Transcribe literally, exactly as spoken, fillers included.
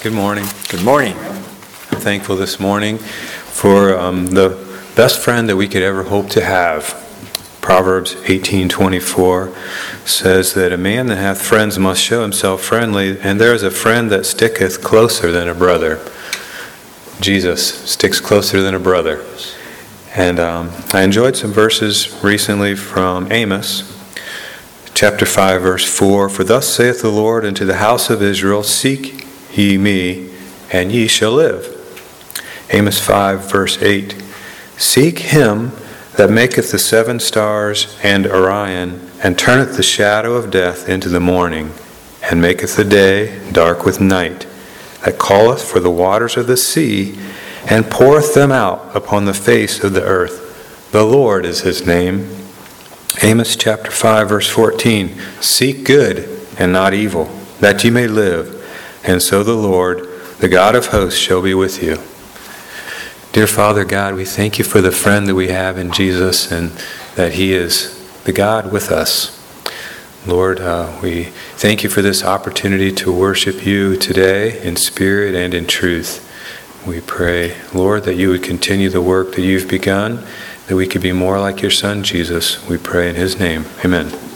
Good morning. Good morning. I'm thankful this morning for um, the best friend that we could ever hope to have. Proverbs eighteen twenty-four says that a man that hath friends must show himself friendly, and there is a friend that sticketh closer than a brother. Jesus sticks closer than a brother. And um, I enjoyed some verses recently from Amos, chapter five, verse four. For thus saith the Lord unto the house of Israel, seek ye me, and ye shall live. Amos five, verse eight. Seek him that maketh the seven stars and Orion, and turneth the shadow of death into the morning, and maketh the day dark with night, that calleth for the waters of the sea, and poureth them out upon the face of the earth. The Lord is his name. Amos chapter five, verse fourteen. Seek good and not evil, that ye may live, and so the Lord, the God of hosts, shall be with you. Dear Father God, we thank you for the friend that we have in Jesus, and that he is the God with us. Lord, uh, we thank you for this opportunity to worship you today in spirit and in truth. We pray, Lord, that you would continue the work that you've begun, that we could be more like your Son, Jesus. We pray in his name. Amen.